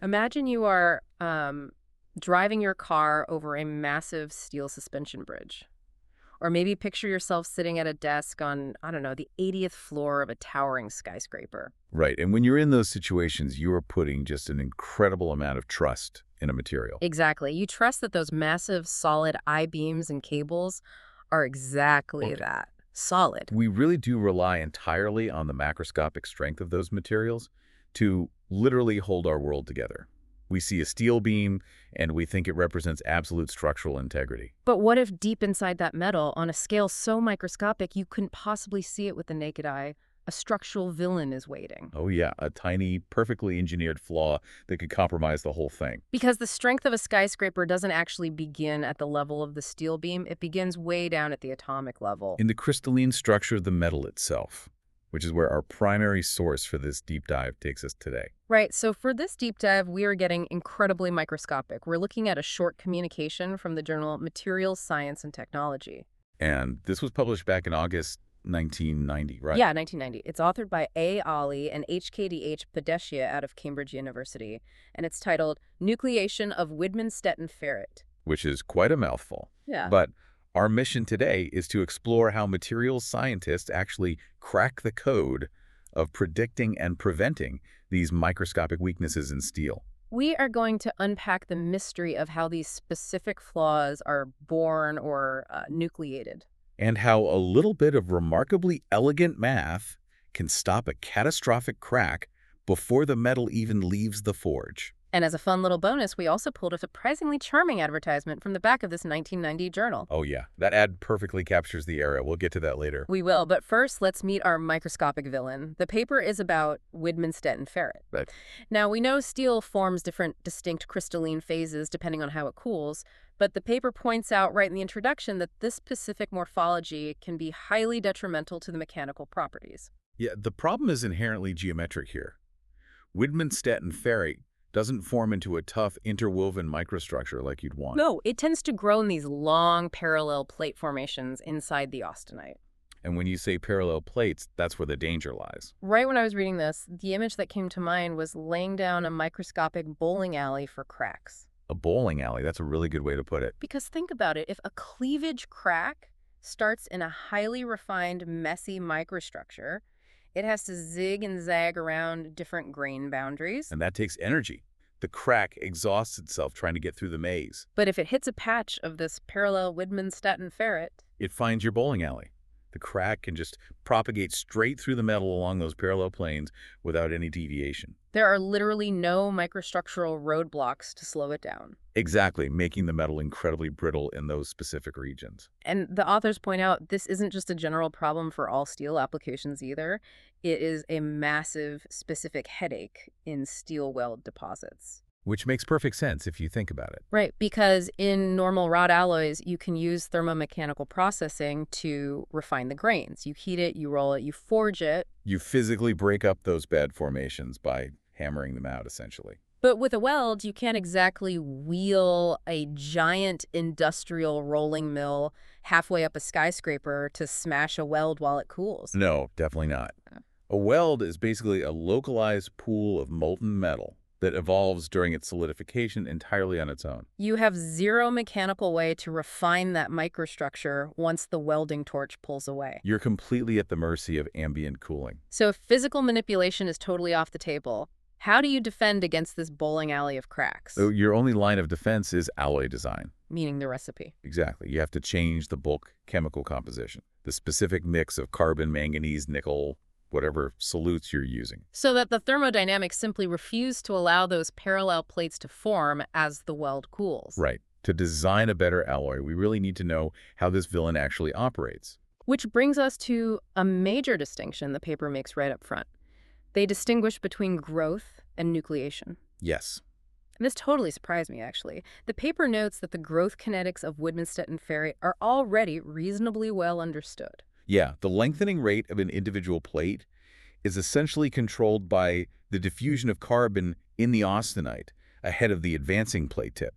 Imagine you are driving your car over a massive steel suspension bridge. Or maybe picture yourself sitting at a desk on, I don't know, the 80th floor of a towering skyscraper. Right. And when you're in those situations, you are putting just an incredible amount of trust in a material. Exactly. You trust that those massive solid I-beams and cables are exactly Okay. that, solid. We really do rely entirely on the macroscopic strength of those materials to literally hold our world together. We see a steel beam, and we think it represents absolute structural integrity. But what if deep inside that metal, on a scale so microscopic you couldn't possibly see it with the naked eye, a structural villain is waiting? Oh yeah, a tiny, perfectly engineered flaw that could compromise the whole thing. Because the strength of a skyscraper doesn't actually begin at the level of the steel beam, it begins way down at the atomic level. In the crystalline structure of the metal itself, which is where our primary source for this deep dive takes us today. Right, so for this deep dive, we are getting incredibly microscopic. We're looking at a short communication from the journal Materials Science and Technology. And this was published back in August 1990, right? Yeah, 1990. It's authored by A. Ali and HKDH Padeshia out of Cambridge University, and it's titled Nucleation of Widmann-Stetton Ferret. Which is quite a mouthful. Yeah. But our mission today is to explore how materials scientists actually crack the code of predicting and preventing these microscopic weaknesses in steel. We are going to unpack the mystery of how these specific flaws are born or nucleated. And how a little bit of remarkably elegant math can stop a catastrophic crack before the metal even leaves the forge. And as a fun little bonus, we also pulled a surprisingly charming advertisement from the back of this 1990 journal. Oh yeah, that ad perfectly captures the era. We'll get to that later. We will, but first, let's meet our microscopic villain. The paper is about Widmann-Stetton ferret. Right. Now, we know steel forms different distinct crystalline phases depending on how it cools, but the paper points out right in the introduction that this specific morphology can be highly detrimental to the mechanical properties. Yeah, the problem is inherently geometric here. Widmann-Stetton ferrite doesn't form into a tough interwoven microstructure like you'd want. No, it tends to grow in these long parallel plate formations inside the austenite. And when you say parallel plates, that's where the danger lies. Right when I was reading this, the image that came to mind was laying down a microscopic bowling alley for cracks. A bowling alley, that's a really good way to put it. Because think about it, if a cleavage crack starts in a highly refined, messy microstructure, it has to zig and zag around different grain boundaries. And that takes energy. The crack exhausts itself trying to get through the maze. But if it hits a patch of this parallel Widmann-Stetton ferret, It finds your bowling alley. The crack can just propagate straight through the metal along those parallel planes without any deviation. there are literally no microstructural roadblocks to slow it down. Exactly, making the metal incredibly brittle in those specific regions. And the authors point out this isn't just a general problem for all steel applications either. It is a massive specific headache in steel weld deposits. Which makes perfect sense if you think about it. Right, because in normal rod alloys, you can use thermomechanical processing to refine the grains. You heat it, you roll it, you forge it. You physically break up those bad formations by hammering them out, essentially. But with a weld, you can't exactly wheel a giant industrial rolling mill halfway up a skyscraper to smash a weld while it cools. No, definitely not. A weld is basically a localized pool of molten metal that evolves during its solidification entirely on its own. You have zero mechanical way to refine that microstructure once the welding torch pulls away. You're completely at the mercy of ambient cooling. So if physical manipulation is totally off the table, how do you defend against this bowling alley of cracks? So your only line of defense is alloy design. Meaning the recipe. Exactly. You have to change the bulk chemical composition, the specific mix of carbon, manganese, nickel, whatever solutes you're using. So that the thermodynamics simply refuse to allow those parallel plates to form as the weld cools. Right. To design a better alloy, we really need to know how this villain actually operates. Which brings us to a major distinction the paper makes right up front. They distinguish between growth and nucleation. Yes. And this totally surprised me, actually. The paper notes that the growth kinetics of Widmann-Stetton ferrite are already reasonably well understood. Yeah, the lengthening rate of an individual plate is essentially controlled by the diffusion of carbon in the austenite ahead of the advancing plate tip.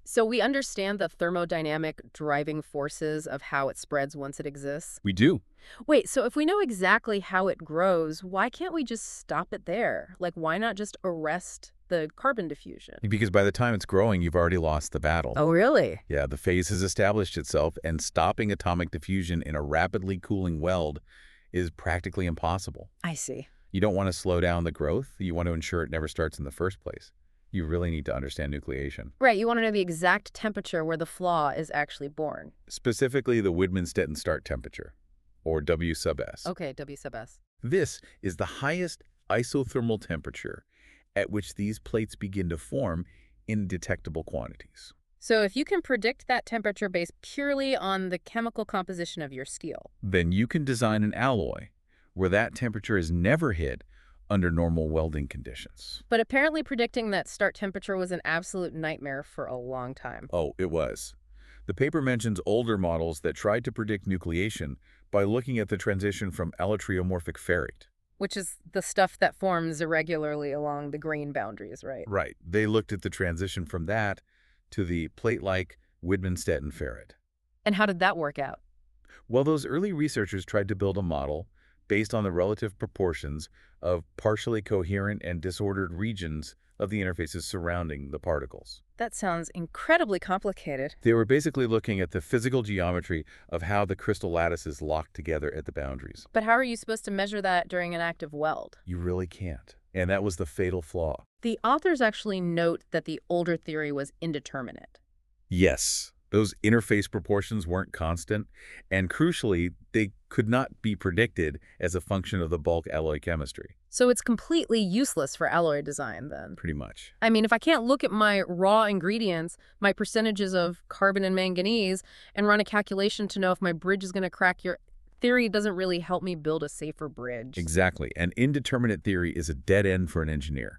So we understand the thermodynamic driving forces of how it spreads once it exists. We do. Wait, so if we know exactly how it grows, why can't we just stop it there? Like, why not just arrest the carbon diffusion? Because by the time it's growing, you've already lost the battle. Oh, really? Yeah, the phase has established itself, and stopping atomic diffusion in a rapidly cooling weld is practically impossible. I see. You don't want to slow down the growth. You want to ensure it never starts in the first place. You really need to understand nucleation. Right, you want to know the exact temperature where the flaw is actually born. Specifically, the Widman-Stetton start temperature, or W sub S. Okay, W sub S. This is the highest isothermal temperature at which these plates begin to form in detectable quantities. So if you can predict that temperature based purely on the chemical composition of your steel. Then you can design an alloy where that temperature is never hit under normal welding conditions. But apparently predicting that start temperature was an absolute nightmare for a long time. Oh, it was. The paper mentions older models that tried to predict nucleation by looking at the transition from allotriomorphic ferrite. Which is the stuff that forms irregularly along the grain boundaries, right? Right. They looked at the transition from that to the plate-like Widman-Stetton ferrite. And how did that work out? Well, those early researchers tried to build a model based on the relative proportions of partially coherent and disordered regions of the interfaces surrounding the particles. That sounds incredibly complicated. They were basically looking at the physical geometry of how the crystal lattices locked together at the boundaries. But how are you supposed to measure that during an active weld? You really can't. And that was the fatal flaw. The authors actually note that the older theory was indeterminate. Yes, those interface proportions weren't constant, and crucially, they could not be predicted as a function of the bulk alloy chemistry. So it's completely useless for alloy design then. Pretty much. I mean, if I can't look at my raw ingredients, my percentages of carbon and manganese, and run a calculation to know if my bridge is going to crack, your theory doesn't really help me build a safer bridge. Exactly. An indeterminate theory is a dead end for an engineer.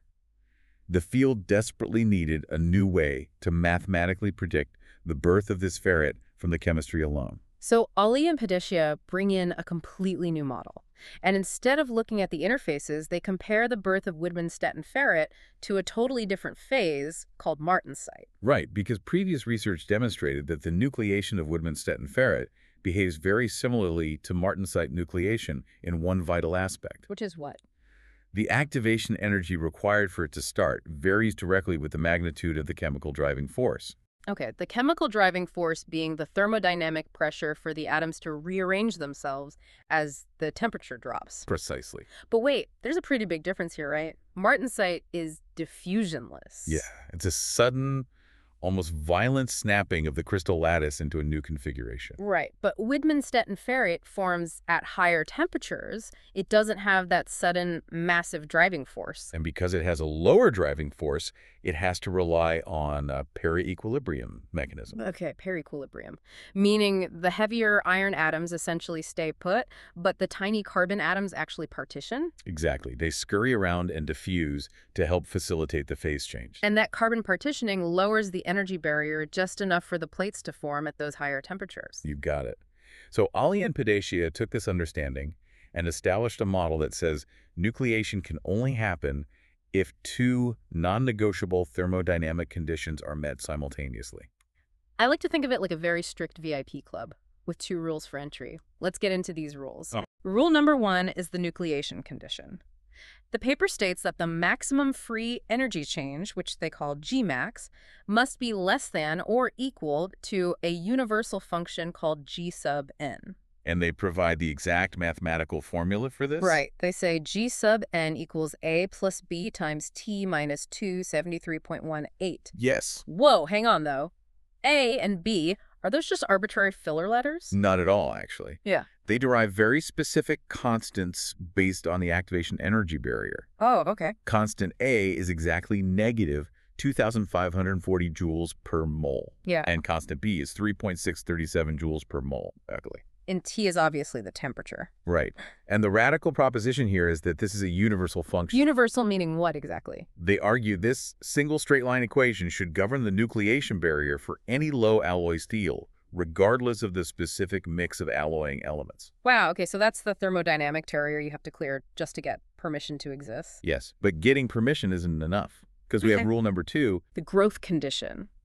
The field desperately needed a new way to mathematically predict the birth of this ferrite from the chemistry alone. So Ali and Padishia bring in a completely new model. And instead of looking at the interfaces, they compare the birth of Widman-Stetton ferrite to a totally different phase called martensite. Right, because previous research demonstrated that the nucleation of Widman-Stetton ferrite behaves very similarly to martensite nucleation in one vital aspect. Which is what? The activation energy required for it to start varies directly with the magnitude of the chemical driving force. Okay, the chemical driving force being the thermodynamic pressure for the atoms to rearrange themselves as the temperature drops. Precisely. But wait, there's a pretty big difference here, right? Martensite is diffusionless. Yeah, it's a sudden, almost violent snapping of the crystal lattice into a new configuration. Right, but Widman-Stetton ferrite forms at higher temperatures. It doesn't have that sudden, massive driving force. And because it has a lower driving force, it has to rely on a peri-equilibrium mechanism. Okay, peri-equilibrium, meaning the heavier iron atoms essentially stay put, but the tiny carbon atoms actually partition. Exactly. They scurry around and diffuse to help facilitate the phase change. And that carbon partitioning lowers the energy barrier just enough for the plates to form at those higher temperatures. You've got it. So Ali and Padishia took this understanding and established a model that says nucleation can only happen if two non-negotiable thermodynamic conditions are met simultaneously. I like to think of it like a very strict VIP club with 2 rules for entry. Let's get into these rules. Rule number 1 is the nucleation condition. The paper states that the maximum free energy change, which they call Gmax, must be less than or equal to a universal function called G sub n. And they provide the exact mathematical formula for this? Right. They say G sub n equals A plus B times T minus 273.18. Yes. Whoa, hang on, though. A and B, are those just arbitrary filler letters? Not at all, actually. Yeah. They derive very specific constants based on the activation energy barrier. Oh, okay. Constant A is exactly negative 2,540 joules per mole. Yeah. And constant B is 3.637 joules per mole, actually. And T is obviously the temperature. Right. And the radical proposition here is that this is a universal function. Universal meaning what exactly? They argue this single straight line equation should govern the nucleation barrier for any low alloy steel, regardless of the specific mix of alloying elements. Wow, okay, so that's the thermodynamic barrier you have to clear just to get permission to exist. Yes, but getting permission isn't enough, because we have rule number 2. The growth condition.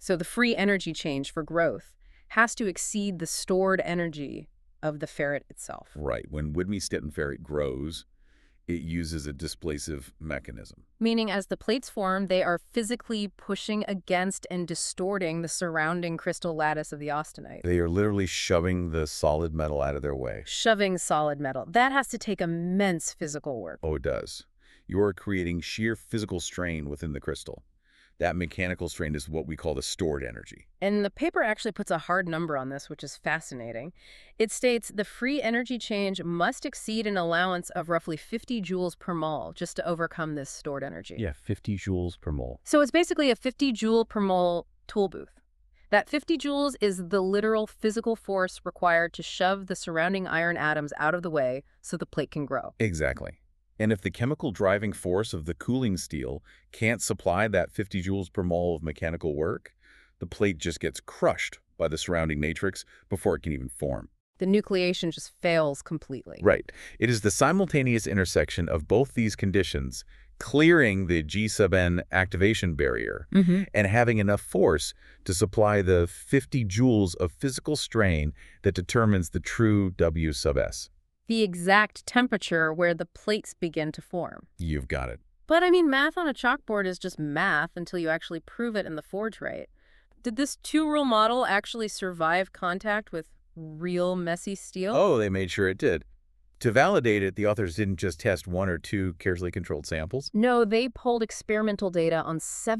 So the free energy change for growth has to exceed the stored energy of the ferret itself. Right. When Widmey-Stetton ferret grows, it uses a displacive mechanism. Meaning as the plates form, they are physically pushing against and distorting the surrounding crystal lattice of the austenite. They are literally shoving the solid metal out of their way. Shoving solid metal. That has to take immense physical work. Oh, it does. You are creating sheer physical strain within the crystal. That mechanical strain is what we call the stored energy. And the paper actually puts a hard number on this, which is fascinating. It states the free energy change must exceed an allowance of roughly 50 joules per mole just to overcome this stored energy. Yeah, 50 joules per mole. So it's basically a 50 joule per mole tool booth. That 50 joules is the literal physical force required to shove the surrounding iron atoms out of the way so the plate can grow. Exactly. And if the chemical driving force of the cooling steel can't supply that 50 joules per mole of mechanical work, the plate just gets crushed by the surrounding matrix before it can even form. The nucleation just fails completely. Right. It is the simultaneous intersection of both these conditions, clearing the G sub N activation barrier and having enough force to supply the 50 joules of physical strain that determines the true W sub S. The exact temperature where the plates begin to form. You've got it. But I mean, math on a chalkboard is just math until you actually prove it in the forge right. Did this two-rule model actually survive contact with real messy steel? Oh, they made sure it did. To validate it, the authors didn't just test one or two carefully controlled samples. No, they pulled experimental data on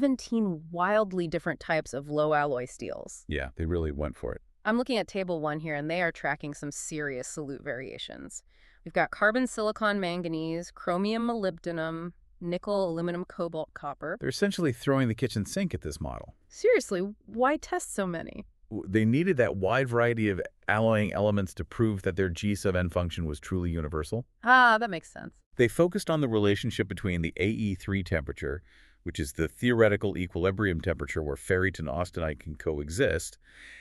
17 wildly different types of low-alloy steels. Yeah, they really went for it. I'm looking at table 1 here, and they are tracking some serious solute variations. We've got carbon, silicon, manganese, chromium, molybdenum, nickel, aluminum, cobalt, copper. They're essentially throwing the kitchen sink at this model. Seriously, why test so many? They needed that wide variety of alloying elements to prove that their G sub N function was truly universal. Ah, that makes sense. They focused on the relationship between the AE3 temperature, which is the theoretical equilibrium temperature where ferrite and austenite can coexist,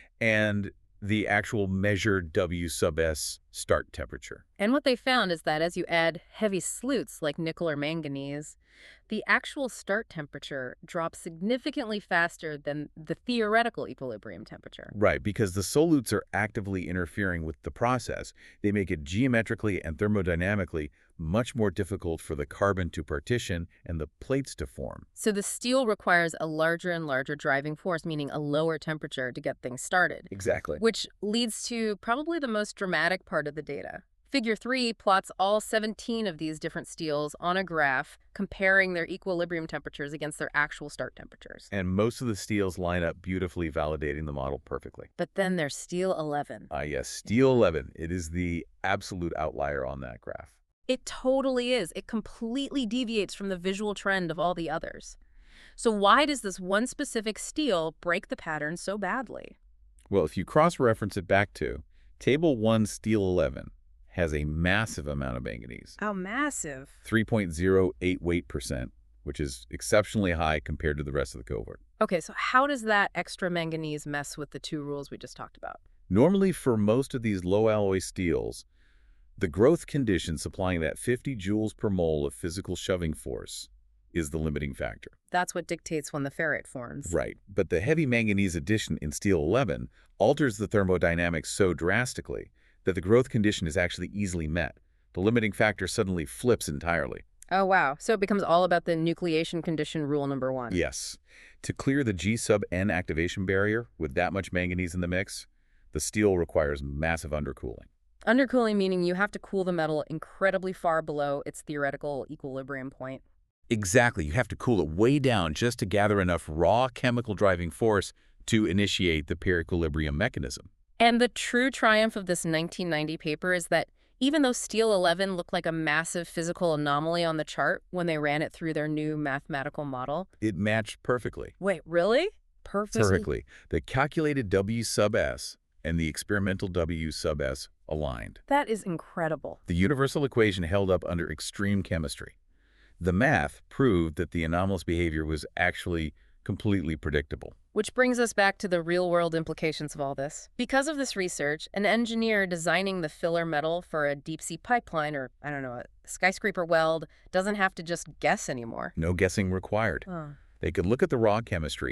and the actual measured W sub S start temperature. And what they found is that as you add heavy solutes like nickel or manganese, the actual start temperature drops significantly faster than the theoretical equilibrium temperature. Right, because the solutes are actively interfering with the process. They make it geometrically and thermodynamically much more difficult for the carbon to partition and the plates to form. So the steel requires a larger and larger driving force, meaning a lower temperature to get things started. Exactly. Which leads to probably the most dramatic part of the data. Figure 3 plots all 17 of these different steels on a graph, comparing their equilibrium temperatures against their actual start temperatures. And most of the steels line up beautifully, validating the model perfectly. But then there's steel 11. Yes, steel 11. It is the absolute outlier on that graph. It totally is. It completely deviates from the visual trend of all the others. So why does this one specific steel break the pattern so badly? Well, if you cross-reference it back to Table 1 Steel 11, has a massive amount of manganese. How massive? 3.08 weight%, which is exceptionally high compared to the rest of the cohort. Okay, so how does that extra manganese mess with the two rules we just talked about? Normally, for most of these low-alloy steels, the growth condition supplying that 50 joules per mole of physical shoving force is the limiting factor. That's what dictates when the ferrite forms. Right, but the heavy manganese addition in steel 11 alters the thermodynamics so drastically that the growth condition is actually easily met. The limiting factor suddenly flips entirely. Oh, wow. So it becomes all about the nucleation condition rule number 1. Yes. To clear the G sub N activation barrier with that much manganese in the mix, the steel requires massive undercooling. Undercooling meaning you have to cool the metal incredibly far below its theoretical equilibrium point. Exactly. You have to cool it way down just to gather enough raw chemical driving force to initiate the perequilibrium mechanism. And the true triumph of this 1990 paper is that even though steel 11 looked like a massive physical anomaly on the chart when they ran it through their new mathematical model. It matched perfectly. Wait, really? Perfectly. The calculated W sub S and the experimental W sub S aligned. That is incredible. The universal equation held up under extreme chemistry. The math proved that the anomalous behavior was actually completely predictable. Which brings us back to the real-world implications of all this. Because of this research, an engineer designing the filler metal for a deep-sea pipeline or, I don't know, a skyscraper weld doesn't have to just guess anymore. No guessing required. Oh. They could look at the raw chemistry,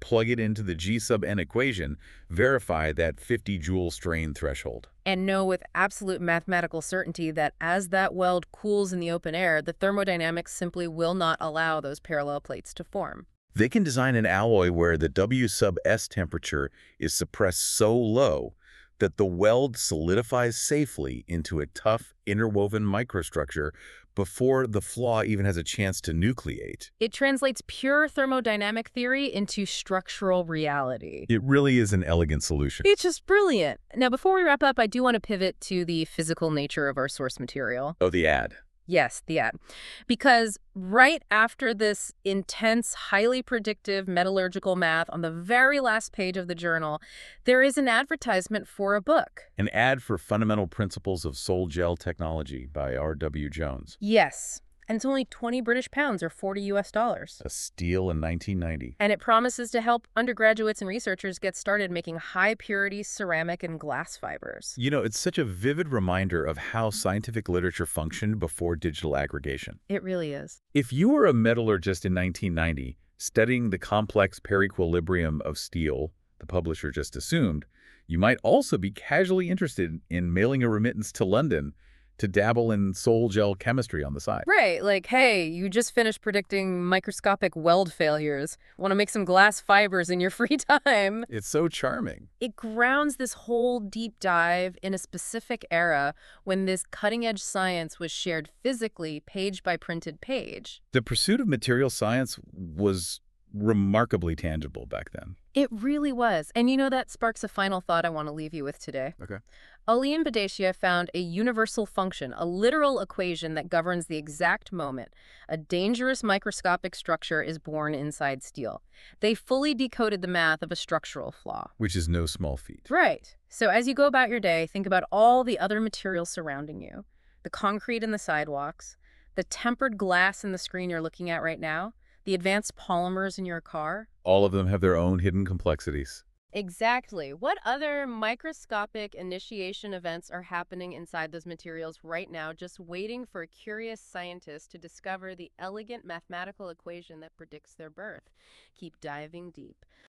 plug it into the G sub n equation, verify that 50 joule strain threshold. And know with absolute mathematical certainty that as that weld cools in the open air, the thermodynamics simply will not allow those parallel plates to form. They can design an alloy where the W sub S temperature is suppressed so low that the weld solidifies safely into a tough, interwoven microstructure before the flaw even has a chance to nucleate. It translates pure thermodynamic theory into structural reality. It really is an elegant solution. It's just brilliant. Now, before we wrap up, I do want to pivot to the physical nature of our source material. Oh, the ad. Yes, the ad. Because right after this intense, highly predictive metallurgical math on the very last page of the journal, there is an advertisement for a book. An ad for Fundamental Principles of Sol Gel Technology by R.W. Jones. Yes. And it's only 20 British pounds or $40 US. A steal in 1990. And it promises to help undergraduates and researchers get started making high-purity ceramic and glass fibers. You know, it's such a vivid reminder of how scientific literature functioned before digital aggregation. It really is. If you were a metallurgist in 1990, studying the complex perequilibrium of steel, the publisher just assumed, you might also be casually interested in mailing a remittance to London to dabble in Sol Gel chemistry on the side. Right, like, hey, you just finished predicting microscopic weld failures. Want to make some glass fibers in your free time? It's so charming. It grounds this whole deep dive in a specific era when this cutting-edge science was shared physically, page by printed page. The pursuit of material science was remarkably tangible back then. It really was. And you know, that sparks a final thought I want to leave you with today. Okay. Ali and Badeshia found a universal function, a literal equation that governs the exact moment a dangerous microscopic structure is born inside steel. They fully decoded the math of a structural flaw. Which is no small feat. Right. So as you go about your day, think about all the other materials surrounding you. The concrete in the sidewalks, the tempered glass in the screen you're looking at right now, the advanced polymers in your car. All of them have their own hidden complexities. Exactly. What other microscopic initiation events are happening inside those materials right now, just waiting for a curious scientist to discover the elegant mathematical equation that predicts their birth? Keep diving deep.